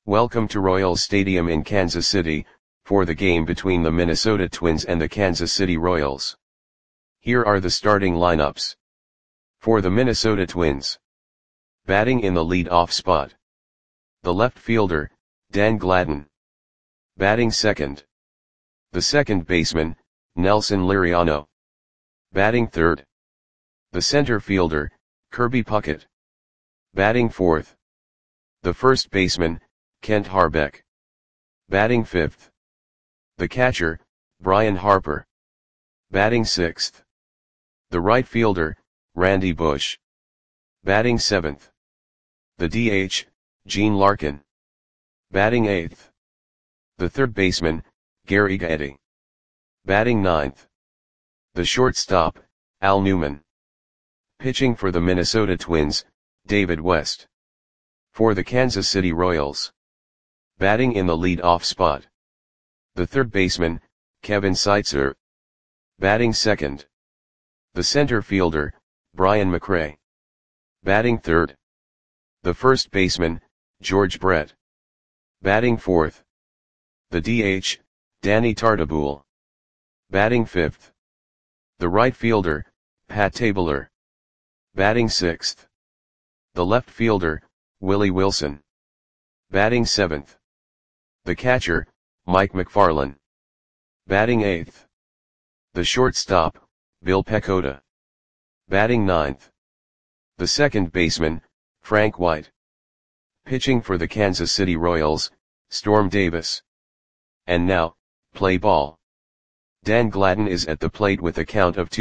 Welcome to Royals Stadium in Kansas City, for the game between the Minnesota Twins and the Kansas City Royals. Here are the starting lineups. For the Minnesota Twins. Batting in the lead-off spot. The left fielder, Dan Gladden. Batting second. The second baseman, Nelson Liriano. Batting third. The center fielder, Kirby Puckett. Batting fourth. The first baseman, Kent Hrbek. Batting fifth. The catcher, Brian Harper. Batting sixth. The right fielder, Randy Bush. Batting seventh. The DH, Gene Larkin. Batting eighth. The third baseman, Gary Gaetti. Batting ninth. The shortstop, Al Newman. Pitching for the Minnesota Twins, David West. For the Kansas City Royals. Batting in the lead-off spot. The third baseman, Kevin Seitzer. Batting second. The center fielder, Brian McRae. Batting third. The first baseman, George Brett. Batting fourth. The DH, Danny Tartabull. Batting fifth. The right fielder, Pat Tabler. Batting sixth. The left fielder, Willie Wilson. Batting seventh. The catcher, Mike McFarland. Batting eighth. The shortstop, Bill Pecota. Batting ninth. The second baseman, Frank White. Pitching for the Kansas City Royals, Storm Davis. And now, play ball. Dan Gladden is at the plate with a count of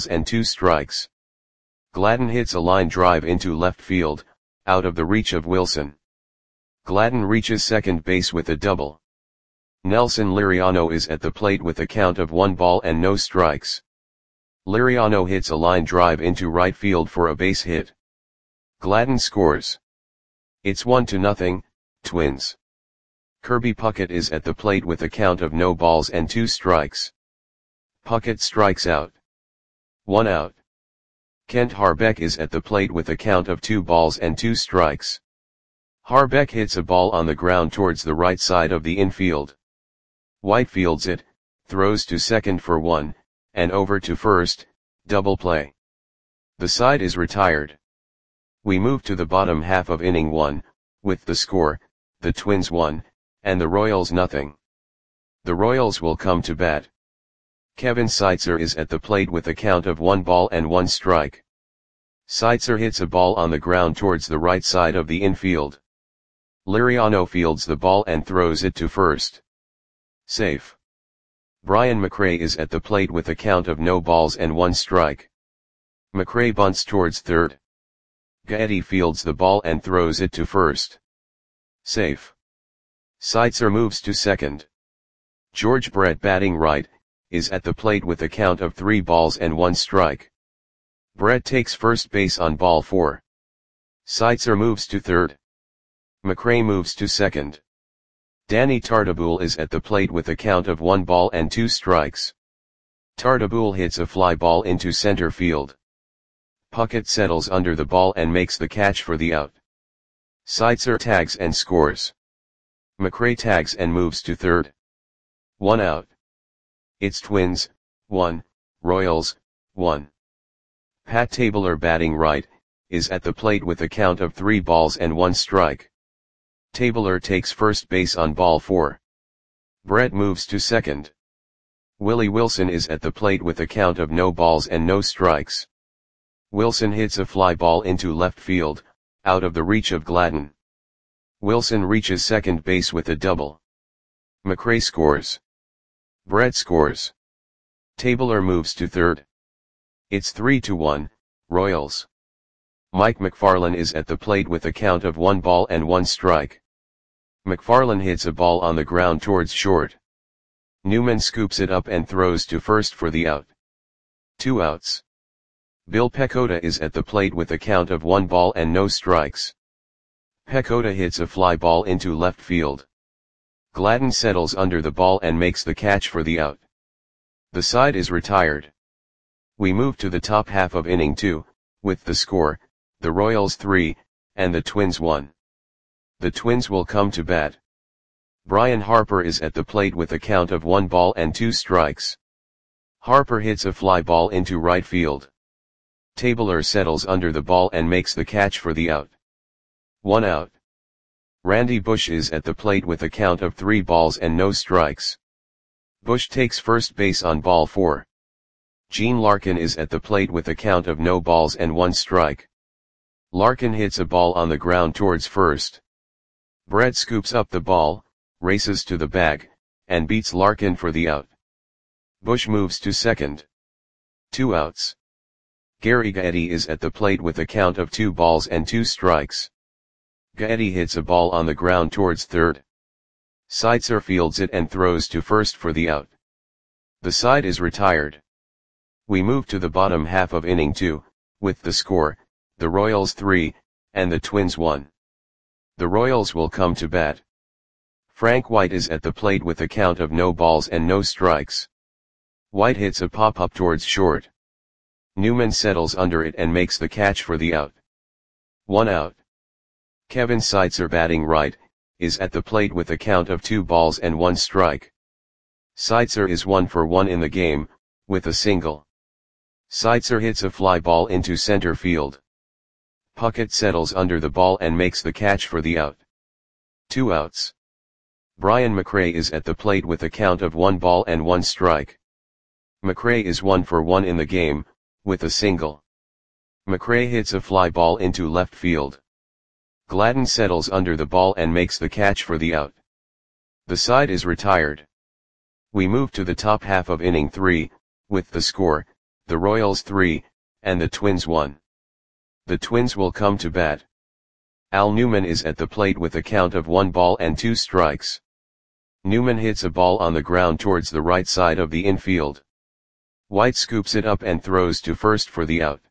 2-2. Gladden hits a line drive into left field, out of the reach of Wilson. Gladden reaches second base with a double. Nelson Liriano is at the plate with a count of 1-0. Liriano hits a line drive into right field for a base hit. Gladden scores. It's 1-0, Twins. Kirby Puckett is at the plate with a count of 0-2. Puckett strikes out. 1 out. Kent Hrbek is at the plate with a count of 2-2. Hrbek hits a ball on the ground towards the right side of the infield. White fields it, throws to second for 1, and over to first, double play. The side is retired. We move to the bottom half of inning 1, with the score, the Twins 1, and the Royals 0. The Royals will come to bat. Kevin Seitzer is at the plate with a count of 1-1. Seitzer hits a ball on the ground towards the right side of the infield. Liriano fields the ball and throws it to first. Safe. Brian McRae is at the plate with a count of 0-1. McRae bunts towards third. Gaetti fields the ball and throws it to first. Safe. Seitzer moves to second. George Brett, batting right, is at the plate with a count of 3-1. Brett takes first base on ball 4. Seitzer moves to third. McRae moves to second. Danny Tartabull is at the plate with a count of 1-2. Tartabull hits a fly ball into center field. Puckett settles under the ball and makes the catch for the out. Seitzer tags and scores. McRae tags and moves to third. 1 out. It's Twins, 1, Royals, 1. Pat Tabler, batting right, is at the plate with a count of 3-1. Tabler takes first base on ball 4. Brett moves to second. Willie Wilson is at the plate with a count of 0-0. Wilson hits a fly ball into left field, out of the reach of Gladden. Wilson reaches second base with a double. McRae scores. Brett scores. Tabler moves to third. It's 3-1, Royals. Mike McFarland is at the plate with a count of 1-1. McFarland hits a ball on the ground towards short. Newman scoops it up and throws to first for the out. 2 outs. Bill Pecota is at the plate with a count of 1-0. Pecota hits a fly ball into left field. Gladden settles under the ball and makes the catch for the out. The side is retired. We move to the top half of inning 2, with the score, the Royals 3, and the Twins 1. The Twins will come to bat. Brian Harper is at the plate with a count of 1 ball and 2 strikes. Harper hits a fly ball into right field. Tabler settles under the ball and makes the catch for the out. 1 out. Randy Bush is at the plate with a count of 3 balls and no strikes. Bush takes first base on ball 4. Gene Larkin is at the plate with a count of no balls and 1 strike. Larkin hits a ball on the ground towards first. Brett scoops up the ball, races to the bag, and beats Larkin for the out. Bush moves to second. 2 outs. Gary Gaetti is at the plate with a count of 2 balls and 2 strikes. Gaetti hits a ball on the ground towards third. Seitzer fields it and throws to first for the out. The side is retired. We move to the bottom half of inning 2, with the score, the Royals 3, and the Twins 1. The Royals will come to bat. Frank White is at the plate with a count of no balls and no strikes. White hits a pop-up towards short. Newman settles under it and makes the catch for the out. 1 out. Kevin Seitzer, batting right, is at the plate with a count of 2 balls and 1 strike. Seitzer is 1 for 1 in the game, with a single. Seitzer hits a fly ball into center field. Puckett settles under the ball and makes the catch for the out. 2 outs. Brian McRae is at the plate with a count of 1 ball and 1 strike. McRae is 1 for 1 in the game, with a single. McRae hits a fly ball into left field. Gladden settles under the ball and makes the catch for the out. The side is retired. We move to the top half of inning 3, with the score, the Royals 3, and the Twins 1. The Twins will come to bat. Al Newman is at the plate with a count of 1 ball and 2 strikes. Newman hits a ball on the ground towards the right side of the infield. White scoops it up and throws to first for the out.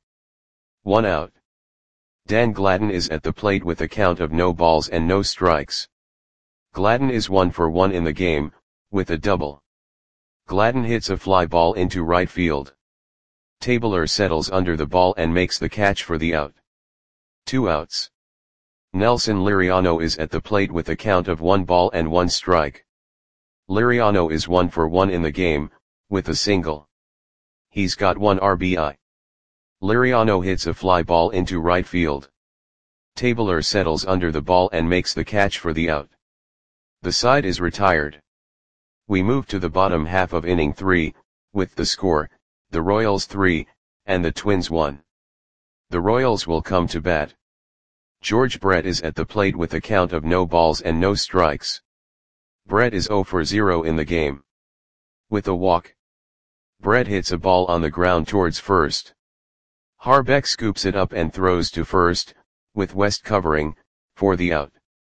1 out. Dan Gladden is at the plate with a count of no balls and no strikes. Gladden is 1 for 1 in the game, with a double. Gladden hits a fly ball into right field. Tabler settles under the ball and makes the catch for the out. 2 outs. Nelson Liriano is at the plate with a count of 1 ball and 1 strike. Liriano is 1 for 1 in the game, with a single. He's got 1 RBI. Liriano hits a fly ball into right field. Tabler settles under the ball and makes the catch for the out. The side is retired. We move to the bottom half of inning 3, with the score, the Royals 3, and the Twins 1. The Royals will come to bat. George Brett is at the plate with a count of no balls and no strikes. Brett is 0 for 0 in the game. With a walk. Brett hits a ball on the ground towards first. Harbeck scoops it up and throws to first, with West covering, for the out.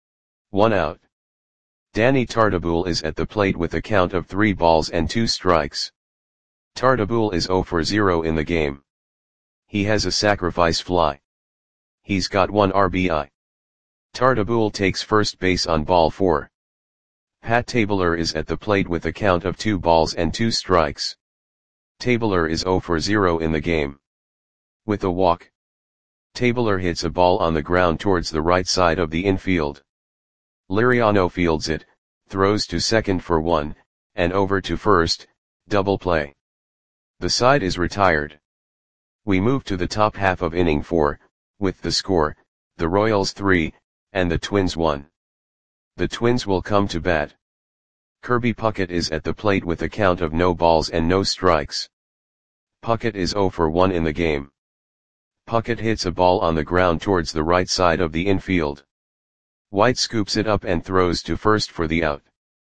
1 out. Danny Tartabull is at the plate with a count of 3 balls and 2 strikes. Tartabull is 0 for 0 in the game. He has a sacrifice fly. He's got 1 RBI. Tartabull takes first base on ball 4. Pat Tabler is at the plate with a count of 2 balls and 2 strikes. Tabler is 0 for 0 in the game. With a walk. Tabler hits a ball on the ground towards the right side of the infield. Liriano fields it, throws to second for 1, and over to first, double play. The side is retired. We move to the top half of inning 4, with the score, the Royals 3, and the Twins 1. The Twins will come to bat. Kirby Puckett is at the plate with a count of no balls and no strikes. Puckett is 0 for 1 in the game. Puckett hits a ball on the ground towards the right side of the infield. White scoops it up and throws to first for the out.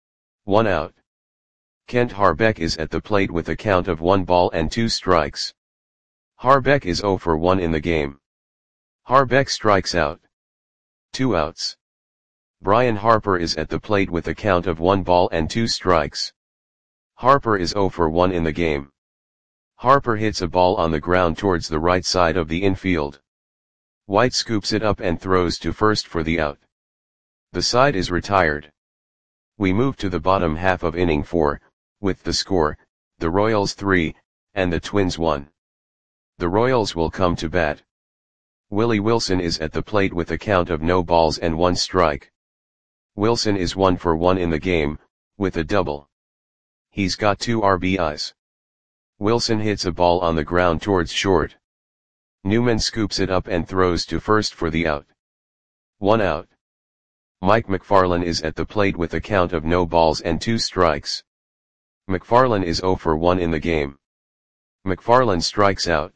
1 out. Kent Harbeck is at the plate with a count of 1 ball and 2 strikes. Harbeck is 0 for 1 in the game. Harbeck strikes out. 2 outs. Brian Harper is at the plate with a count of 1 ball and 2 strikes. Harper is 0 for 1 in the game. Harper hits a ball on the ground towards the right side of the infield. White scoops it up and throws to first for the out. The side is retired. We move to the bottom half of inning 4, with the score, the Royals 3, and the Twins 1. The Royals will come to bat. Willie Wilson is at the plate with a count of no balls and 1 strike. Wilson is 1 for 1 in the game, with a double. He's got 2 RBIs. Wilson hits a ball on the ground towards short. Newman scoops it up and throws to first for the out. 1 out. Mike McFarland is at the plate with a count of no balls and 2 strikes. McFarland is 0 for 1 in the game. McFarland strikes out.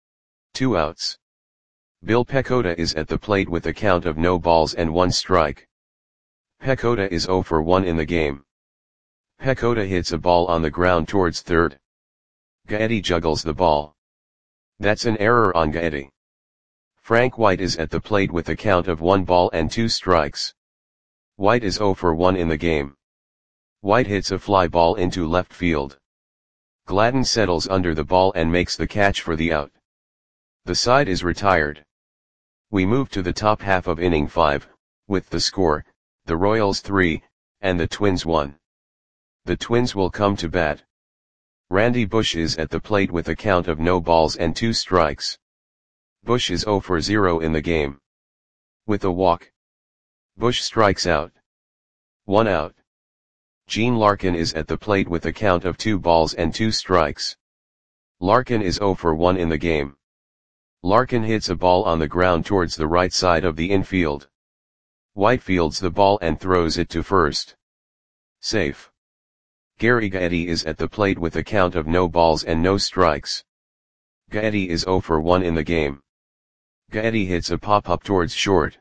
2 outs. Bill Pecota is at the plate with a count of no balls and 1 strike. Pecota is 0 for 1 in the game. Pecota hits a ball on the ground towards third. Gaetti juggles the ball. That's an error on Gaetti. Frank White is at the plate with a count of 1 ball and 2 strikes. White is 0 for 1 in the game. White hits a fly ball into left field. Gladden settles under the ball and makes the catch for the out. The side is retired. We move to the top half of inning 5, with the score, the Royals 3, and the Twins 1. The Twins will come to bat. Randy Bush is at the plate with a count of no balls and 2 strikes. Bush is 0 for 0 in the game. With a walk, Bush strikes out. 1 out. Gene Larkin is at the plate with a count of 2 balls and 2 strikes. Larkin is 0 for 1 in the game. Larkin hits a ball on the ground towards the right side of the infield. White fields the ball and throws it to first. Safe. Gary Gaetti is at the plate with a count of no balls and no strikes. Gaetti is 0 for 1 in the game. Gaetti hits a pop-up towards short.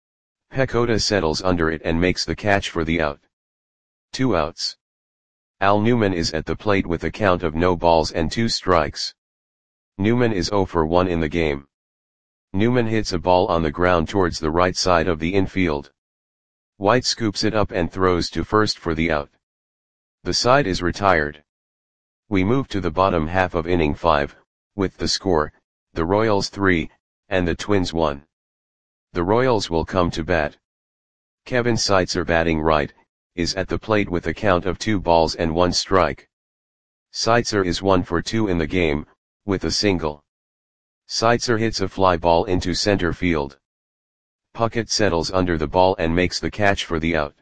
Pecota settles under it and makes the catch for the out. 2 outs. Al Newman is at the plate with a count of no balls and 2 strikes. Newman is 0 for 1 in the game. Newman hits a ball on the ground towards the right side of the infield. White scoops it up and throws to first for the out. The side is retired. We move to the bottom half of inning 5, with the score, the Royals 3, and the Twins 1. The Royals will come to bat. Kevin Seitzer, batting right, is at the plate with a count of 2 balls and 1 strike. Seitzer is 1 for 2 in the game, with a single. Seitzer hits a fly ball into center field. Puckett settles under the ball and makes the catch for the out.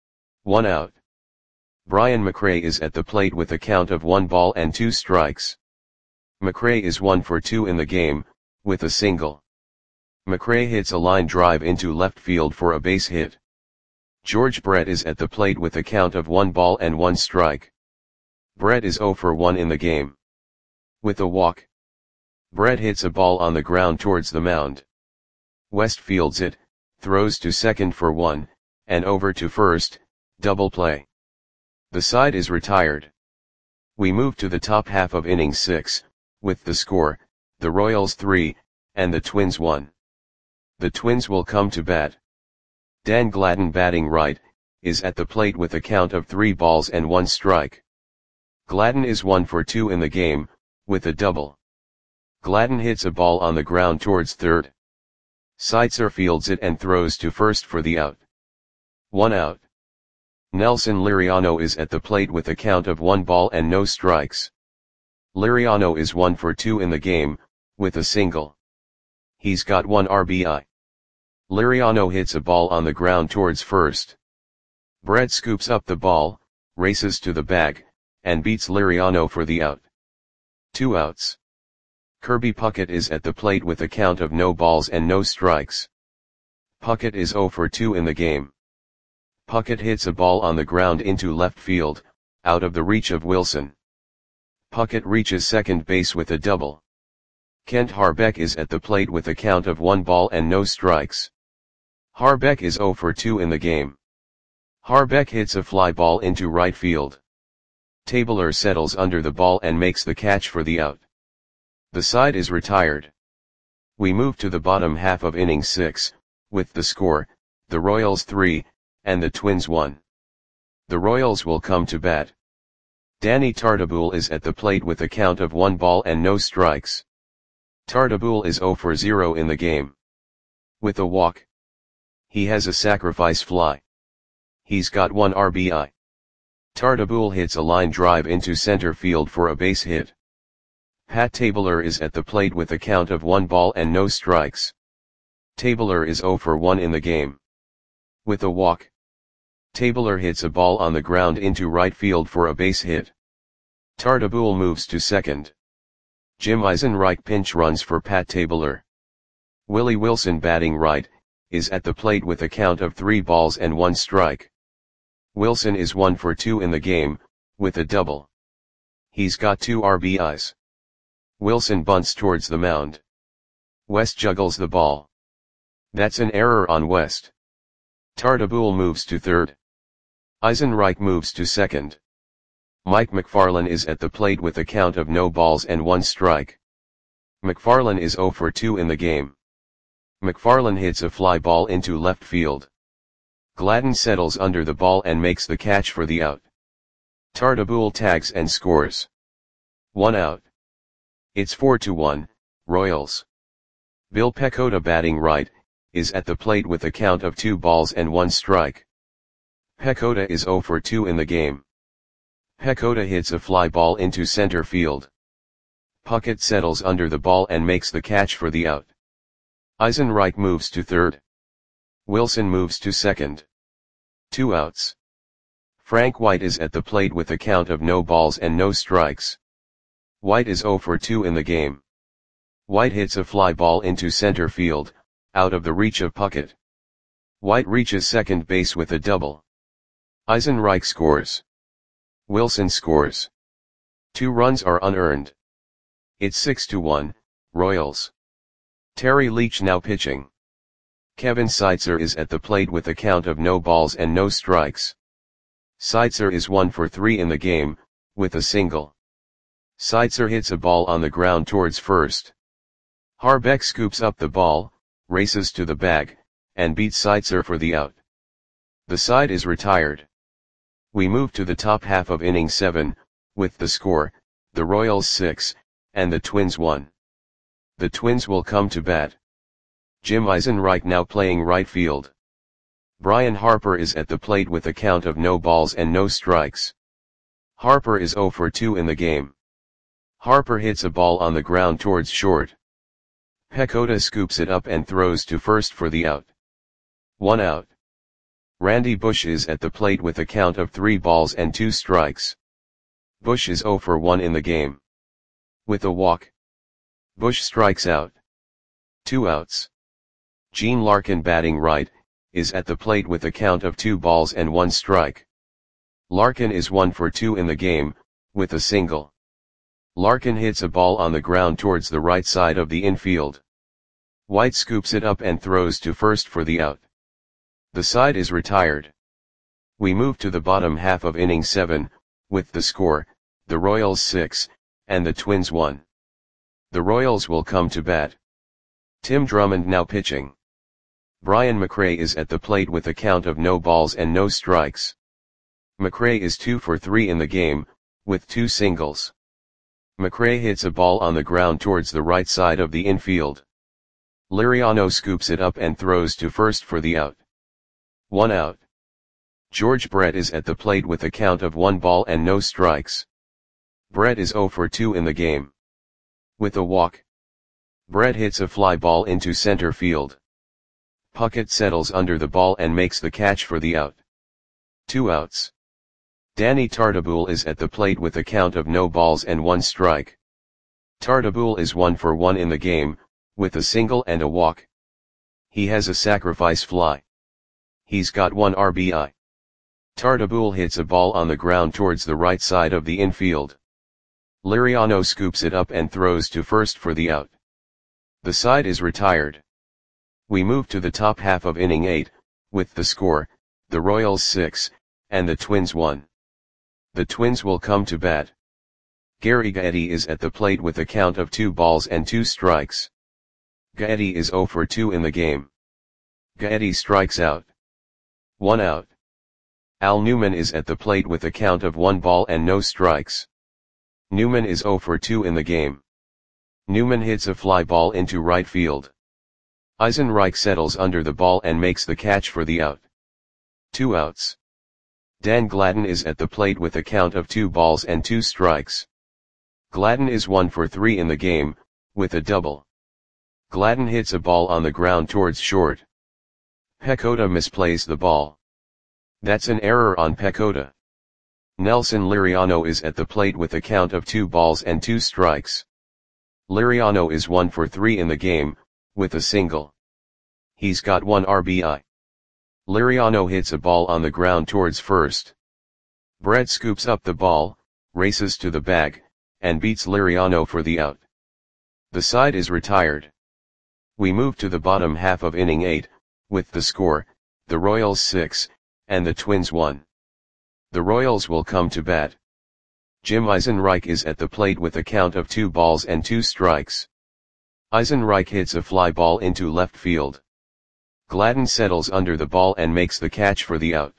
1 out. Brian McRae is at the plate with a count of 1 ball and 2 strikes. McRae is 1 for 2 in the game, with a single. McRae hits a line drive into left field for a base hit. George Brett is at the plate with a count of 1 ball and 1 strike. Brett is 0 for 1 in the game. With a walk, Brett hits a ball on the ground towards the mound. West fields it, throws to second for 1, and over to first, double play. The side is retired. We move to the top half of inning 6, with the score, the Royals 3, and the Twins 1. The Twins will come to bat. Dan Gladden, batting right, is at the plate with a count of 3 balls and 1 strike. Gladden is 1 for 2 in the game, with a double. Gladden hits a ball on the ground towards third. Seitzer fields it and throws to first for the out. 1 out. Nelson Liriano is at the plate with a count of 1 ball and no strikes. Liriano is 1 for 2 in the game, with a single. He's got 1 RBI. Liriano hits a ball on the ground towards first. Brett scoops up the ball, races to the bag, and beats Liriano for the out. 2 outs. Kirby Puckett is at the plate with a count of no balls and no strikes. Puckett is 0 for 2 in the game. Puckett hits a ball on the ground into left field, out of the reach of Wilson. Puckett reaches second base with a double. Kent Harbeck is at the plate with a count of 1 ball and no strikes. Harbeck is 0 for 2 in the game. Harbeck hits a fly ball into right field. Tabler settles under the ball and makes the catch for the out. The side is retired. We move to the bottom half of inning 6, with the score, the Royals 3, and the Twins 1. The Royals will come to bat. Danny Tartabull is at the plate with a count of 1 ball and no strikes. Tartabull is 0 for 0 in the game. With a walk, he has a sacrifice fly. He's got 1 RBI. Tartabull hits a line drive into center field for a base hit. Pat Tabler is at the plate with a count of 1 ball and no strikes. Tabler is 0 for 1 in the game. With a walk, Tabler hits a ball on the ground into right field for a base hit. Tartabull moves to second. Jim Eisenreich pinch runs for Pat Tabler. Willie Wilson batting right, is at the plate with a count of 3 balls and 1 strike. Wilson is 1 for 2 in the game, with a double. He's got 2 RBIs. Wilson bunts towards the mound. West juggles the ball. That's an error on West. Tartabull moves to third. Eisenreich moves to second. Mike McFarland is at the plate with a count of no balls and 1 strike. McFarland is 0 for 2 in the game. McFarland hits a fly ball into left field. Gladden settles under the ball and makes the catch for the out. Tartabull tags and scores. 1 out. It's 4-1, Royals. Bill Pecota batting right, is at the plate with a count of 2 balls and 1 strike. Pecota is 0 for 2 in the game. Pecota hits a fly ball into center field. Puckett settles under the ball and makes the catch for the out. Eisenreich moves to third. Wilson moves to second. 2 outs. Frank White is at the plate with a count of no balls and no strikes. White is 0 for 2 in the game. White hits a fly ball into center field, out of the reach of Puckett. White reaches second base with a double. Eisenreich scores. Wilson scores. 2 runs are unearned. It's 6-1, Royals. Terry Leach now pitching. Kevin Seitzer is at the plate with a count of no balls and no strikes. Seitzer is 1 for 3 in the game, with a single. Seitzer hits a ball on the ground towards first. Harbeck scoops up the ball, races to the bag, and beats Seitzer for the out. The side is retired. We move to the top half of inning 7, with the score, the Royals 6, and the Twins 1. The Twins will come to bat. Jim Eisenreich now playing right field. Brian Harper is at the plate with a count of no balls and no strikes. Harper is 0 for 2 in the game. Harper hits a ball on the ground towards short. Pecota scoops it up and throws to first for the out. 1 out. Randy Bush is at the plate with a count of 3 balls and 2 strikes. Bush is 0 for 1 in the game. With a walk, Bush strikes out. 2 outs. Gene Larkin batting right, is at the plate with a count of 2 balls and 1 strike. Larkin is 1 for 2 in the game, with a single. Larkin hits a ball on the ground towards the right side of the infield. White scoops it up and throws to first for the out. The side is retired. We move to the bottom half of inning 7, with the score, the Royals 6, and the Twins 1. The Royals will come to bat. Tim Drummond now pitching. Brian McRae is at the plate with a count of no balls and no strikes. McRae is 2 for 3 in the game, with 2 singles. McRae hits a ball on the ground towards the right side of the infield. Liriano scoops it up and throws to first for the out. 1 out. George Brett is at the plate with a count of 1 ball and no strikes. Brett is 0 for 2 in the game. With a walk, Brett hits a fly ball into center field. Puckett settles under the ball and makes the catch for the out. 2 outs. Danny Tartabull is at the plate with a count of no balls and 1 strike. Tartabull is 1 for 1 in the game, with a single and a walk. He has a sacrifice fly. He's got 1 RBI. Tartabull hits a ball on the ground towards the right side of the infield. Liriano scoops it up and throws to first for the out. The side is retired. We move to the top half of inning 8, with the score, the Royals 6, and the Twins 1. The Twins will come to bat. Gary Gaetti is at the plate with a count of 2 balls and 2 strikes. Gaetti is 0 for 2 in the game. Gaetti strikes out. 1 out. Al Newman is at the plate with a count of 1 ball and no strikes. Newman is 0 for 2 in the game. Newman hits a fly ball into right field. Eisenreich settles under the ball and makes the catch for the out. 2 outs. Dan Gladden is at the plate with a count of 2 balls and 2 strikes. Gladden is 1 for 3 in the game, with a double. Gladden hits a ball on the ground towards short. Pecota misplays the ball. That's an error on PECOTA. Nelson Liriano is at the plate with a count of 2 balls and 2 strikes. Liriano is 1 for 3 in the game, with a single. He's got 1 RBI. Liriano hits a ball on the ground towards first. Brett scoops up the ball, races to the bag, and beats Liriano for the out. The side is retired. We move to the bottom half of inning 8, with the score, the Royals 6, and the Twins 1. The Royals will come to bat. Jim Eisenreich is at the plate with a count of 2 balls and 2 strikes. Eisenreich hits a fly ball into left field. Gladden settles under the ball and makes the catch for the out.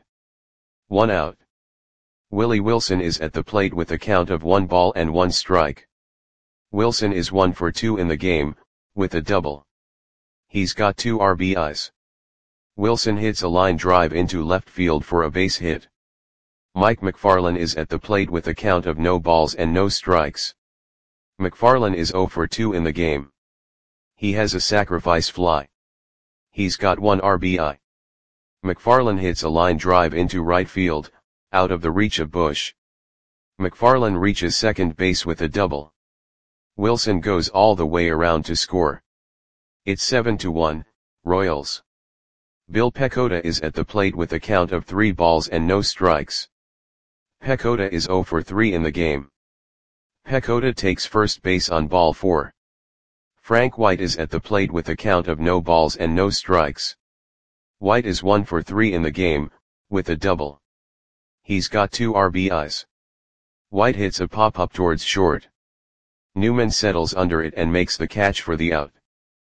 1 out. Willie Wilson is at the plate with a count of 1 ball and 1 strike. Wilson is 1 for 2 in the game, with a double. He's got 2 RBIs. Wilson hits a line drive into left field for a base hit. Mike McFarland is at the plate with a count of no balls and no strikes. McFarland is 0 for 2 in the game. He has a sacrifice fly. He's got 1 RBI. McFarland hits a line drive into right field, out of the reach of Bush. McFarland reaches second base with a double. Wilson goes all the way around to score. It's 7-1, Royals. Bill PECOTA is at the plate with a count of 3 balls and no strikes. PECOTA is 0 for 3 in the game. PECOTA takes first base on ball 4. Frank White is at the plate with a count of no balls and no strikes. White is 1 for 3 in the game, with a double. He's got 2 RBIs. White hits a pop-up towards short. Newman settles under it and makes the catch for the out.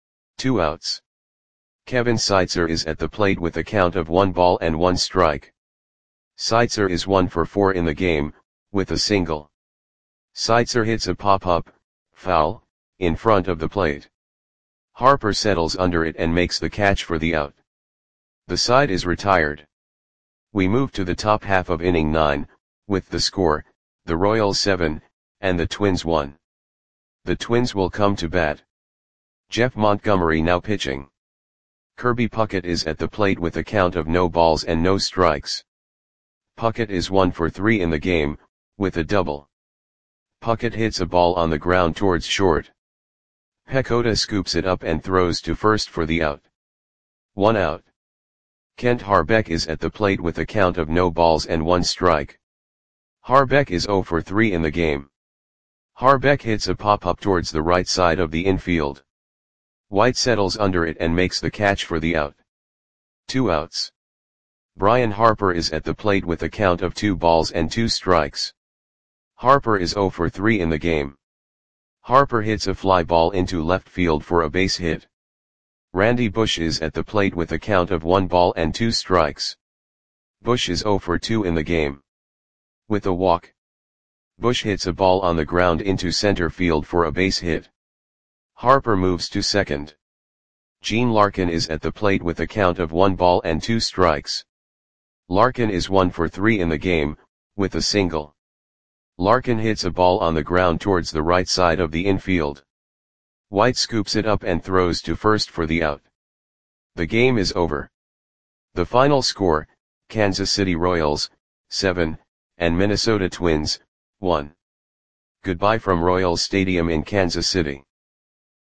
2 outs. Kevin Seitzer is at the plate with a count of 1 ball and 1 strike. Seitzer is 1 for 4 in the game, with a single. Seitzer hits a pop-up, foul, in front of the plate. Harper settles under it and makes the catch for the out. The side is retired. We move to the top half of inning 9, with the score, the Royals 7, and the Twins 1. The Twins will come to bat. Jeff Montgomery now pitching. Kirby Puckett is at the plate with a count of no balls and no strikes. Puckett is 1 for 3 in the game, with a double. Puckett hits a ball on the ground towards short. PECOTA scoops it up and throws to first for the out. 1 out. Kent Harbeck is at the plate with a count of no balls and 1 strike. Harbeck is 0 for 3 in the game. Harbeck hits a pop-up towards the right side of the infield. White settles under it and makes the catch for the out. 2 outs. Brian Harper is at the plate with a count of 2 balls and 2 strikes. Harper is 0 for 3 in the game. Harper hits a fly ball into left field for a base hit. Randy Bush is at the plate with a count of 1 ball and 2 strikes. Bush is 0 for 2 in the game. With a walk. Bush hits a ball on the ground into center field for a base hit. Harper moves to second. Gene Larkin is at the plate with a count of 1 ball and 2 strikes. Larkin is 1 for 3 in the game, with a single. Larkin hits a ball on the ground towards the right side of the infield. White scoops it up and throws to first for the out. The game is over. The final score, Kansas City Royals, 7, and Minnesota Twins, 1. Goodbye from Royals Stadium in Kansas City.